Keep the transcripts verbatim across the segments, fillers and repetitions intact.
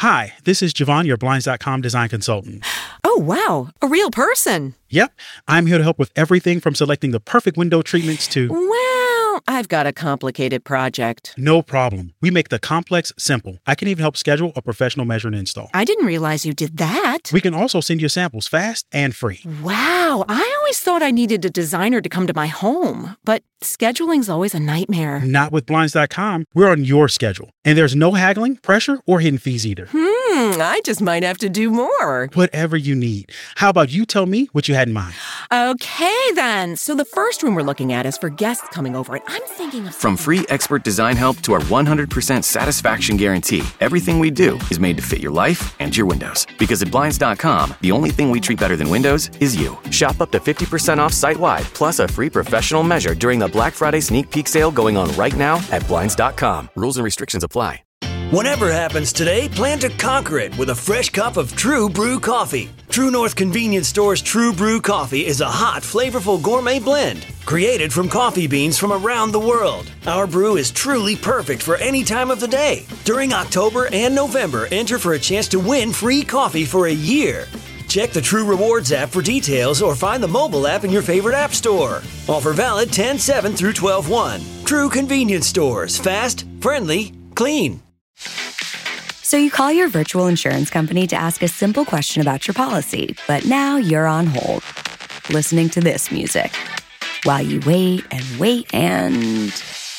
Hi, this is Javon, your Blinds dot com design consultant. Oh, wow. A real person. Yep. I'm here to help with everything from selecting the perfect window treatments to... Well, I've got a complicated project. No problem. We make the complex simple. I can even help schedule a professional measure and install. I didn't realize you did that. We can also send you samples fast and free. Wow. I always thought I needed a designer to come to my home, but scheduling's always a nightmare. Not with Blinds dot com. We're on your schedule. And there's no haggling, pressure, or hidden fees either. Hmm, I just might have to do more. Whatever you need. How about you tell me what you had in mind? Okay, then. So the first room we're looking at is for guests coming over, and I'm thinking of... From free expert design help to our one hundred percent satisfaction guarantee, everything we do is made to fit your life and your windows. Because at Blinds dot com, the only thing we treat better than windows is you. Shop up to fifty percent off site-wide, plus a free professional measure during the Black Friday sneak peek sale going on right now at Blinds dot com. Rules and restrictions apply. Whatever happens today, plan to conquer it with a fresh cup of True Brew coffee. True North Convenience Store's True Brew coffee is a hot, flavorful gourmet blend created from coffee beans from around the world. Our brew is truly perfect for any time of the day. During October and November, enter for a chance to win free coffee for a year. Check the True Rewards app for details or find the mobile app in your favorite app store. Offer valid ten seven through twelve one. True Convenience Stores. Fast, friendly, clean. So you call your virtual insurance company to ask a simple question about your policy, but now you're on hold, listening to this music, while you wait and wait and...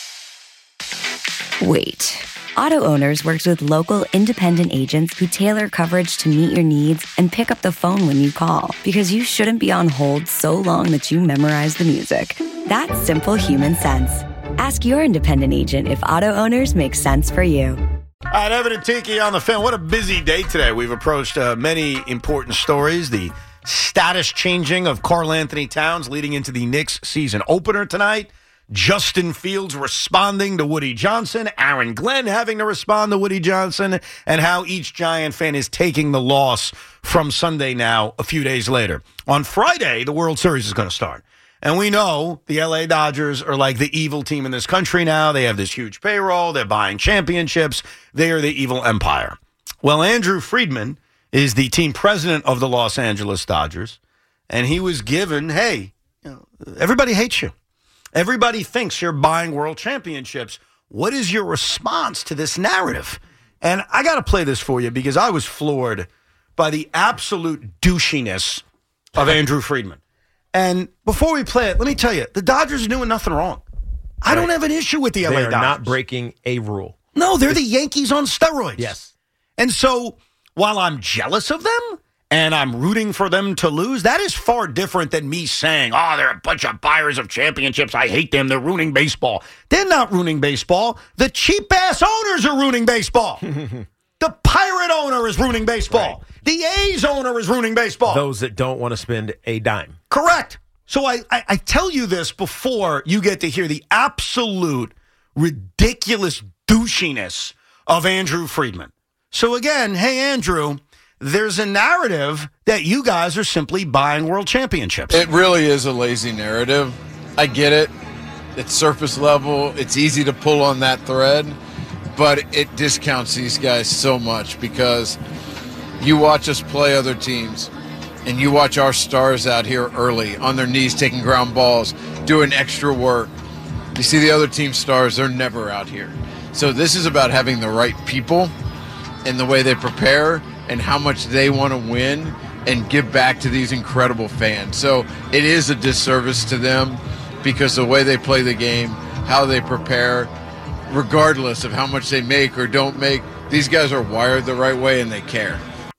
wait. Auto Owners works with local independent agents who tailor coverage to meet your needs and pick up the phone when you call, because you shouldn't be on hold so long that you memorize the music. That's simple human sense. Ask your independent agent if Auto Owners makes sense for you. All right, Evan and Tiki on the Fan. What a busy day today. We've approached uh, many important stories. The status changing of Karl Anthony Towns leading into the Knicks season opener tonight. Justin Fields responding to Woody Johnson. Aaron Glenn having to respond to Woody Johnson. And how each Giant fan is taking the loss from Sunday now a few days later. On Friday, the World Series is going to start. And we know the L A Dodgers are like the evil team in this country now. They have this huge payroll. They're buying championships. They are the evil empire. Well, Andrew Friedman is the team president of the Los Angeles Dodgers. And he was given, hey, you know, everybody hates you. Everybody thinks you're buying world championships. What is your response to this narrative? And I got to play this for you because I was floored by the absolute douchiness of Andrew Friedman. And before we play it, let me tell you, the Dodgers are doing nothing wrong. I don't have an issue with the L A They are Dodgers. not breaking a rule. No, they're the Yankees on steroids. Yes. And so while I'm jealous of them and I'm rooting for them to lose, that is far different than me saying, oh, they're a bunch of buyers of championships. I hate them. They're ruining baseball. They're not ruining baseball. The cheap-ass owners are ruining baseball. The Pirate owner is ruining baseball. Right. The A's owner is ruining baseball. Those that don't want to spend a dime. Correct. So I, I, I tell you this before you get to hear the absolute ridiculous douchiness of Andrew Friedman. So again, hey, Andrew, there's a narrative that you guys are simply buying world championships. It really is a lazy narrative. I get it. It's surface level. It's easy to pull on that thread. But it discounts these guys so much because you watch us play other teams and you watch our stars out here early on their knees taking ground balls, doing extra work. You see the other team stars, they're never out here. So this is about having the right people and the way they prepare and how much they want to win and give back to these incredible fans. So it is a disservice to them because the way they play the game, how they prepare, regardless of how much they make or don't make, these guys are wired the right way and they care.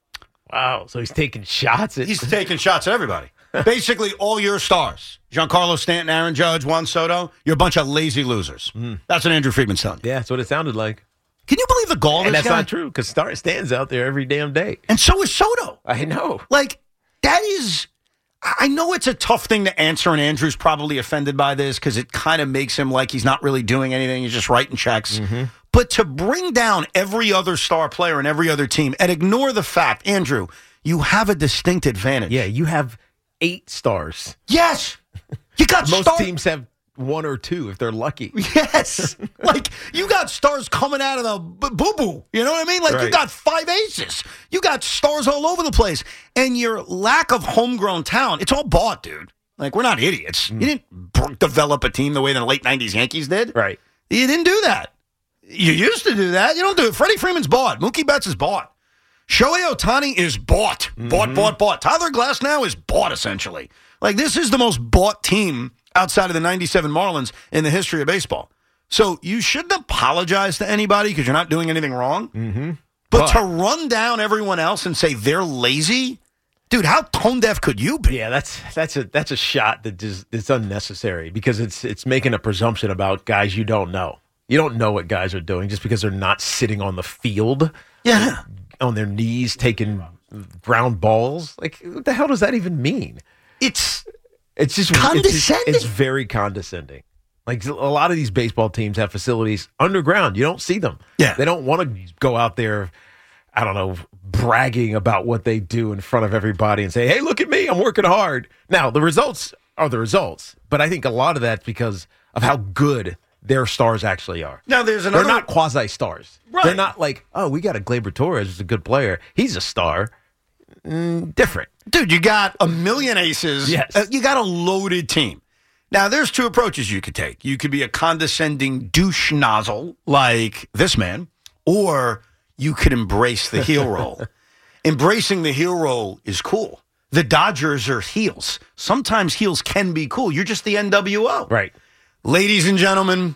Wow, so he's taking shots at... He's taking shots at everybody. Basically, all your stars, Giancarlo Stanton, Aaron Judge, Juan Soto, you're a bunch of lazy losers. Mm. That's what Andrew Friedman's telling you. Yeah, that's what it sounded like. Can you believe the gall of And this that's guy? not true, because Stanton's out there every damn day. And so is Soto. I know. Like, that is... I know it's a tough thing to answer, and Andrew's probably offended by this because it kind of makes him like he's not really doing anything. He's just writing checks. Mm-hmm. But to bring down every other star player and every other team and ignore the fact, Andrew, you have a distinct advantage. Yeah, you have eight stars. Yes. You got Most star- teams have one or two if they're lucky. Yes. Like, you got stars coming out of the b- boo-boo. You know what I mean? Like, Right. you got five aces. You got stars all over the place. And your lack of homegrown talent, it's all bought, dude. Like, we're not idiots. Mm. You didn't b- develop a team the way the late nineties Yankees did. Right. You didn't do that. You used to do that. You don't do it. Freddie Freeman's bought. Mookie Betts is bought. Shohei Ohtani is bought. Mm-hmm. Bought, bought, bought. Tyler Glasnow is bought, essentially. Like, this is the most bought team outside of the ninety-seven Marlins in the history of baseball. So you shouldn't apologize to anybody because you're not doing anything wrong. Mm-hmm. But, but to run down everyone else and say they're lazy, dude, how tone deaf could you be? Yeah, that's that's a that's a shot that just it's unnecessary because it's it's making a presumption about guys you don't know. You don't know what guys are doing just because they're not sitting on the field. Yeah. On their knees taking ground balls. Like, what the hell does that even mean? It's it's just condescending. It's, just, it's very condescending. Like, a lot of these baseball teams have facilities underground. You don't see them. Yeah. They don't want to go out there, I don't know, bragging about what they do in front of everybody and say, hey, look at me, I'm working hard. Now, the results are the results, but I think a lot of that's because of how good their stars actually are. Now, there's another... They're not quasi-stars. Right. They're not like, oh, we got a Gleyber Torres who's a good player. He's a star. Mm, different. Dude, you got a million aces. Yes. Uh, you got a loaded team. Now, there's two approaches you could take. You could be a condescending douche nozzle like this man, or you could embrace the heel role. Embracing the heel role is cool. The Dodgers are heels. Sometimes heels can be cool. You're just the N W O. Right. Ladies and gentlemen,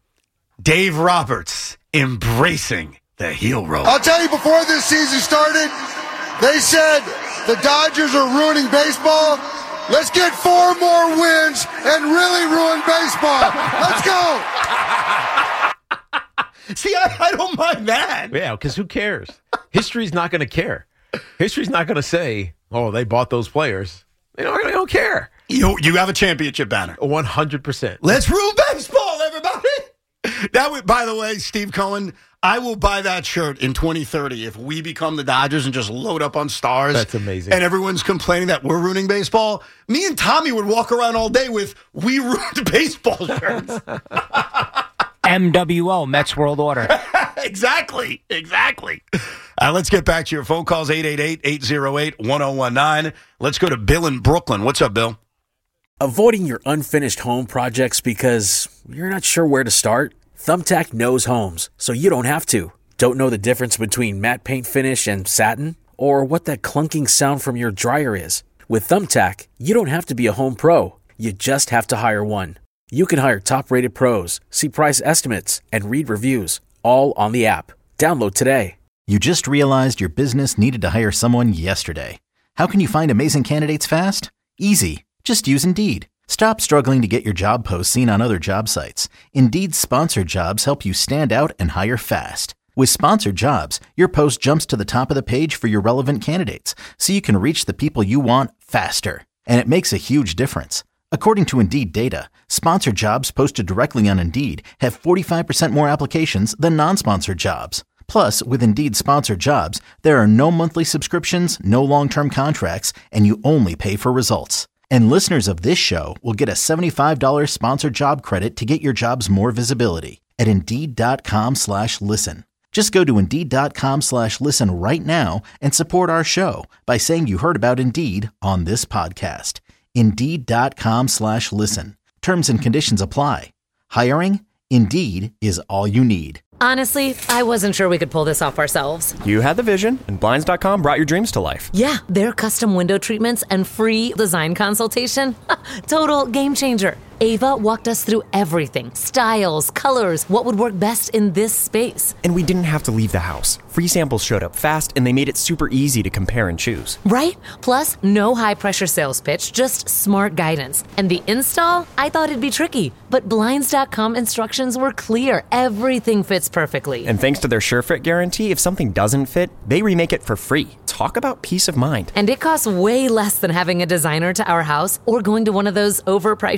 Dave Roberts embracing the heel role. I'll tell you, before this season started, they said the Dodgers are ruining baseball. Let's get four more wins and really ruin baseball. Let's go. See, I, I don't mind that. Yeah, because who cares? History's not going to care. History's not going to say, oh, they bought those players. They don't, they don't care. You, you have a championship banner. one hundred percent. Let's rule baseball, everybody. That would, by the way, Steve Cohen, I will buy that shirt in twenty thirty if we become the Dodgers and just load up on stars. That's amazing. And everyone's complaining that we're ruining baseball. Me and Tommy would walk around all day with "We ruined baseball" shirts. M W O, Mets World Order. Exactly. Exactly. Uh, let's get back to your phone calls, eight eight eight, eight oh eight, one oh one nine. Let's go to Bill in Brooklyn. What's up, Bill? Avoiding your unfinished home projects because you're not sure where to start? Thumbtack knows homes, so you don't have to. Don't know the difference between matte paint finish and satin? Or what that clunking sound from your dryer is? With Thumbtack, you don't have to be a home pro. You just have to hire one. You can hire top-rated pros, see price estimates, and read reviews, all on the app. Download today. You just realized your business needed to hire someone yesterday. How can you find amazing candidates fast? Easy. Just use Indeed. Stop struggling to get your job posts seen on other job sites. Indeed's sponsored jobs help you stand out and hire fast. With sponsored jobs, your post jumps to the top of the page for your relevant candidates, so you can reach the people you want faster. And it makes a huge difference. According to Indeed data, sponsored jobs posted directly on Indeed have forty-five percent more applications than non-sponsored jobs. Plus, with Indeed sponsored jobs, there are no monthly subscriptions, no long-term contracts, and you only pay for results. And listeners of this show will get a seventy-five dollars sponsored job credit to get your jobs more visibility at Indeed.com slash listen. Just go to Indeed.com slash listen right now and support our show by saying you heard about Indeed on this podcast. Indeed.com slash listen. Terms and conditions apply. Hiring? Indeed is all you need. Honestly, I wasn't sure we could pull this off ourselves. You had the vision, and Blinds dot com brought your dreams to life. Yeah, their custom window treatments and free design consultation. Total game changer. Ava walked us through everything. Styles, colors, what would work best in this space. And we didn't have to leave the house. Free samples showed up fast, and they made it super easy to compare and choose. Right? Plus, no high-pressure sales pitch, just smart guidance. And the install? I thought it'd be tricky, but Blinds dot com instructions were clear. Everything fits perfectly. And thanks to their SureFit guarantee, if something doesn't fit, they remake it for free. Talk about peace of mind. And it costs way less than having a designer to our house or going to one of those overpriced showrooms.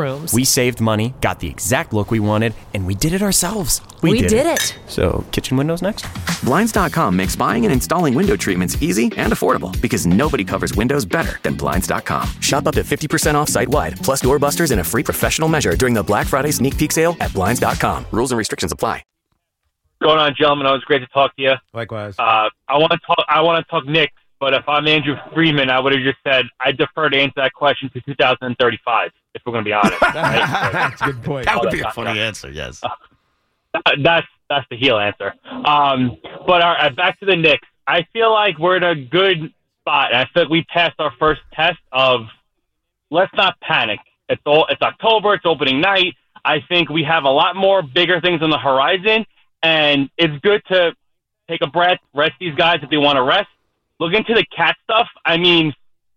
rooms. We saved money, got the exact look we wanted, and we did it ourselves. We, we did, did it. it. So, kitchen windows next? Blinds dot com makes buying and installing window treatments easy and affordable because nobody covers windows better than Blinds dot com. Shop up to fifty percent off site-wide, plus doorbusters and a free professional measure during the Black Friday sneak peek sale at Blinds dot com. Rules and restrictions apply. Going on, gentlemen. It was great to talk to you. Likewise. Uh, I want to talk. I want to talk Knicks, but if I'm Andrew Friedman, I would have just said I defer to answer that question to two thousand thirty-five. If we're going to be honest, right? That's a good point. That would be a funny answer. Yes. Uh, that's that's the heel answer. Um, but all right, back to the Knicks. I feel like we're in a good spot. I feel like we passed our first test of let's not panic. It's all. It's October. It's opening night. I think we have a lot more bigger things on the horizon. And it's good to take a breath, rest these guys if they want to rest. Look into the Cat stuff. I mean,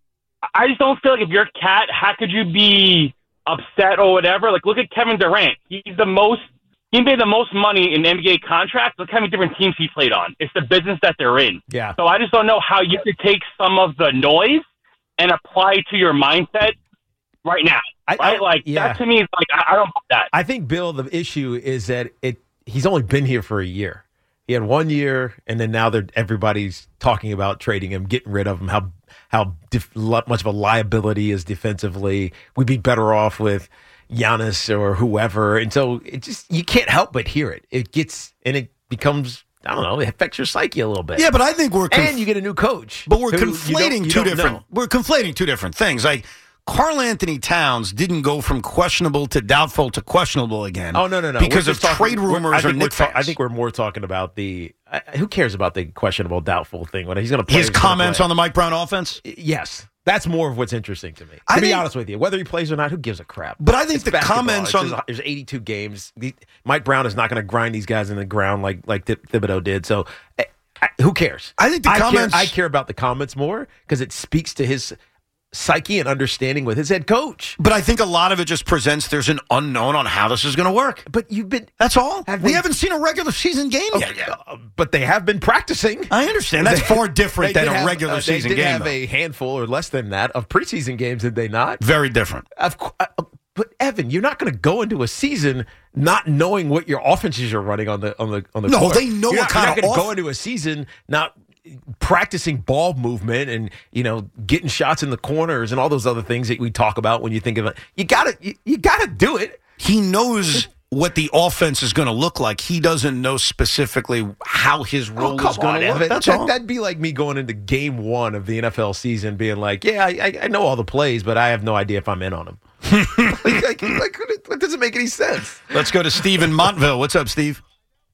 I just don't feel like if you're Cat, how could you be upset or whatever? Like, look at Kevin Durant. He's the most, he made the most money in N B A contracts. Look how many different teams he played on. It's the business that they're in. Yeah. So I just don't know how you could take some of the noise and apply it to your mindset right now. I, right? I, like, yeah. that to me is like, I, I don't want that. I think, Bill, the issue is that it, he's only been here for a year. He had one year, and then now they're everybody's talking about trading him, getting rid of him, how how def, much of a liability is defensively. We'd be better off with Giannis or whoever. And so it just you can't help but hear it. It gets and it becomes I don't know. It affects your psyche a little bit. Yeah, but I think we're conf- and you get a new coach, but we're who conflating you don't, you two don't different. know. We're conflating two different things. Like Karl Anthony Towns didn't go from questionable to doubtful to questionable again. Oh no, no, no! Because We're of just trade talking, rumors I or think, Knick ta- fans. I think we're more talking about the. Uh, who cares about the questionable, doubtful thing? When he's going to play, his he's comments play. on the Mike Brown offense. Yes, that's more of what's interesting to me. To I be think, honest with you, whether he plays or not, who gives a crap? But I think it's the basketball. comments It's on just, there's eighty-two games. The, Mike Brown is not going to grind these guys in the ground like like Thib- Thibodeau did. So. I, I, who cares? I think the I comments. Care, I care about the comments more because it speaks to his psyche and understanding with his head coach. But I think a lot of it just presents there's an unknown on how this is going to work. But you've been that's all. Have we they, haven't seen a regular season game okay, yet. yet. Uh, but they have been practicing. I understand. That's far different than a have, regular uh, season they did game. Have though. a handful or less than that of preseason games, did they not? Very different. Of course. Uh, but Evan, you're not going to go into a season not knowing what your offenses are running on the on the on the no, court. they know you're what not, kind you're of not going to off- go into a season not practicing ball movement and you know getting shots in the corners and all those other things that we talk about when you think of it. You got to you, you got to do it. He knows what the offense is going to look like. He doesn't know specifically how his role oh, is going to Evan. look. That's that, all. That'd be like me going into game one of the N F L season being like, yeah, I, I know all the plays, but I have no idea if I'm in on them. like, like, like, that doesn't make any sense. Let's go to Steve in Montville. What's up, Steve?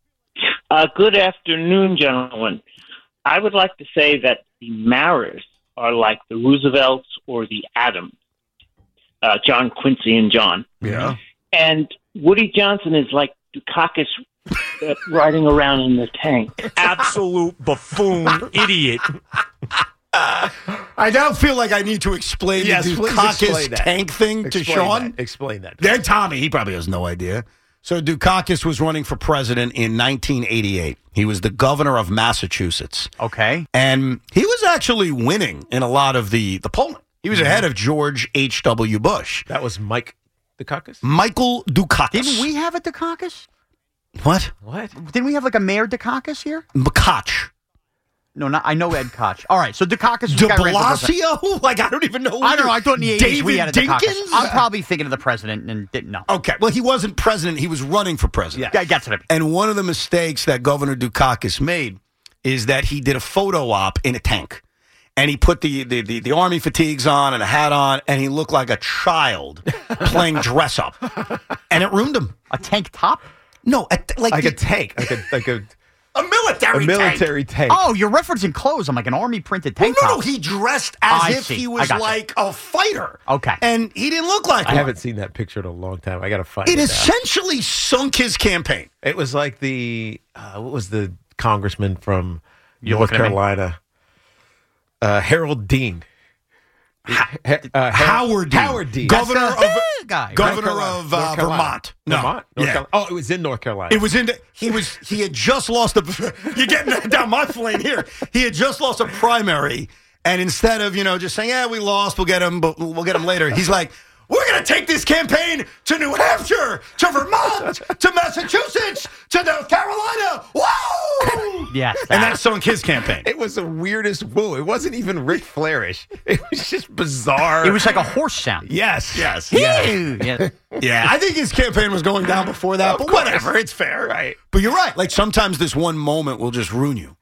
Uh, good afternoon, gentlemen. I would like to say that the Maras are like the Roosevelts or the Adams, uh, John Quincy and John. Yeah. And Woody Johnson is like Dukakis uh, riding around in the tank. Absolute buffoon, idiot. Uh, I now feel like I need to explain yes, the Dukakis tank thing explain to Sean. That. Explain that. Then Tommy, he probably has no idea. So Dukakis was running for president in nineteen eighty-eight. He was the governor of Massachusetts. Okay. And he was actually winning in a lot of the, the polling. He was ahead of George H W. Bush. That was Mike Dukakis? Michael Dukakis. Didn't we have a Dukakis? What? What? Didn't we have like a Mayor Dukakis here? McCotch. No, not, I know Ed Koch. All right, so Dukakis was De the guy who ran for president. Blasio? Like, I don't even know. I don't know. I thought in the eighties we had a Dukakis. Dinkins? I'm probably thinking of the president and didn't know. Okay. Well, he wasn't president. He was running for president. Yeah, that's what I mean. And one of the mistakes that Governor Dukakis made is that he did a photo op in a tank. And he put the, the, the, the army fatigues on and a hat on, and he looked like a child playing dress up. And it ruined him. A tank top? No, a, like, like the, a tank. Like a... Like a A military A military tank. tank. Oh, you're referencing clothes. I'm like an army printed tank Well, no, top. no, he dressed as I if see. he I was gotcha. like a fighter. Okay. And he didn't look like I one. haven't seen that picture in a long time. I got to find it. It out. essentially sunk his campaign. It was like the, uh, what was the congressman from You're North looking at me? Carolina? Uh, Harold Dean. Ha- uh, Howard Dean. Howard Dean. Governor That's of the guy. Governor North Carolina. of uh, North Carolina. Vermont. No. Vermont? North Yeah. Carolina. Oh, it was in North Carolina. It was in. The, he was. He had just lost a. You're getting down my flame here. He had just lost a primary, and instead of you know just saying, "Yeah, we lost, we'll get him, but we'll get him later," he's like, we're going to take this campaign to New Hampshire, to Vermont, to Massachusetts, to North Carolina. Whoa! Yes. And that's Son Kid's campaign. It was the weirdest woo. It wasn't even Ric Flairish. It was just bizarre. It was like a horse sound. Yes. Yes. Yes. Yes. Yeah, I think his campaign was going down before that, Of but course. whatever, it's fair. Right. But you're right. Like, sometimes this one moment will just ruin you.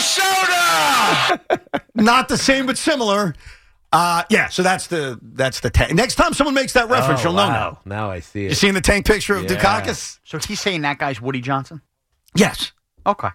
Minnesota! Not the same, but similar. Uh, yeah, so that's the that's the tank. Next time someone makes that reference, Oh, you'll know wow. now. Now I see it. You seen the tank picture of Yeah. Dukakis? So he's saying that guy's Woody Johnson? Yes. Okay.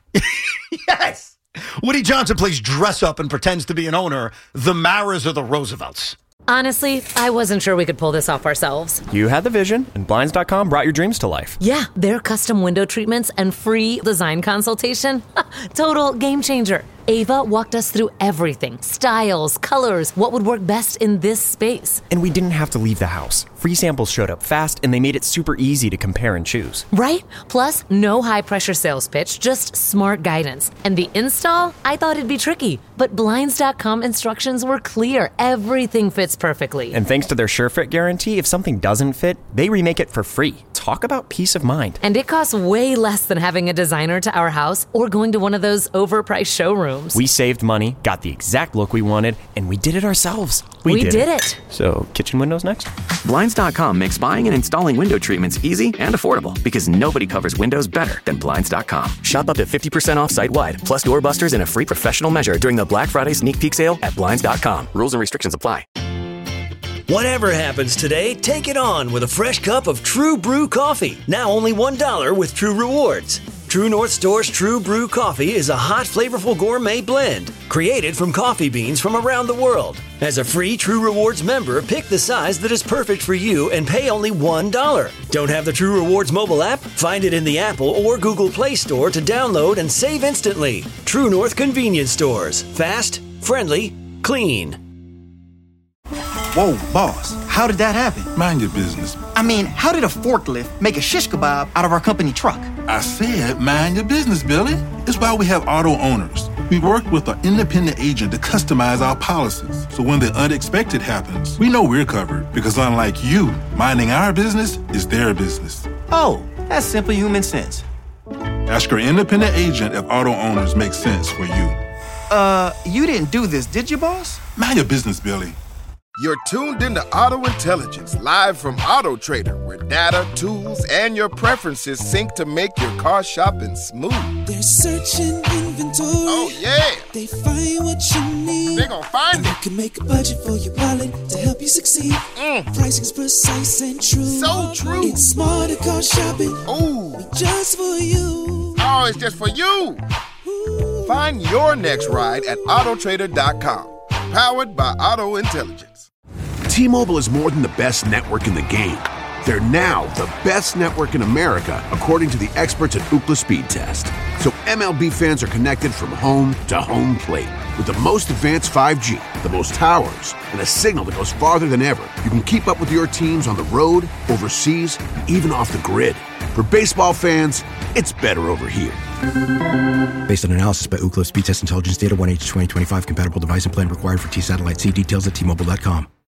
Yes. Woody Johnson plays dress up and pretends to be an owner. The Maras are the Roosevelts. Honestly, I wasn't sure we could pull this off ourselves. You had the vision, and Blinds dot com brought your dreams to life. Yeah, their custom window treatments and free design consultation. Total game changer. Ava walked us through everything. Styles, colors, what would work best in this space. And we didn't have to leave the house. Free samples showed up fast, and they made it super easy to compare and choose. Right? Plus, no high-pressure sales pitch, just smart guidance. And the install? I thought it'd be tricky. But Blinds dot com instructions were clear. Everything fits perfectly. And thanks to their SureFit guarantee, if something doesn't fit, they remake it for free. Talk about peace of mind. And it costs way less than having a designer to our house or going to one of those overpriced showrooms. We saved money, got the exact look we wanted, and we did it ourselves. We did it. So, kitchen windows next? Blinds dot com makes buying and installing window treatments easy and affordable because nobody covers windows better than Blinds dot com. Shop up to fifty percent off site-wide, plus doorbusters and a free professional measure during the Black Friday sneak peek sale at Blinds dot com. Rules and restrictions apply. Whatever happens today, take it on with a fresh cup of True Brew coffee. Now only one dollar with True Rewards. True North Store's True Brew coffee is a hot, flavorful gourmet blend created from coffee beans from around the world. As a free True Rewards member, pick the size that is perfect for you and pay only one dollar. Don't have the True Rewards mobile app? Find it in the Apple or Google Play Store to download and save instantly. True North Convenience Stores. Fast, friendly, clean. Whoa, boss, how did that happen? Mind your business. I mean, how did a forklift make a shish kebab out of our company truck? I said, mind your business, Billy. It's why we have auto owners. We work with an independent agent to customize our policies. So when the unexpected happens, we know we're covered. Because unlike you, minding our business is their business. Oh, that's simple human sense. Ask your independent agent if auto owners make sense for you. Uh, you didn't do this, did you, boss? Mind your business, Billy. You're tuned into Auto Intelligence, live from Auto Trader, where data, tools, and your preferences sync to make your car shopping smooth. They're searching inventory. Oh, yeah. They find what you need. They're gonna find and it. You can make a budget for your wallet to help you succeed. Mm. Pricing's precise and true. So true. It's smarter car shopping. Ooh. Just for you. Oh, it's just for you. Ooh. Find your next ride at Auto Trader dot com. Powered by Auto Intelligence. T-Mobile is more than the best network in the game. They're now the best network in America, according to the experts at Ookla Speed Test. So M L B fans are connected from home to home plate. With the most advanced five G, the most towers, and a signal that goes farther than ever, you can keep up with your teams on the road, overseas, and even off the grid. For baseball fans, it's better over here. Based on analysis by Ookla Speed Test Intelligence Data, one H twenty twenty-five compatible device and plan required for T-Satellite. See details at T Mobile dot com.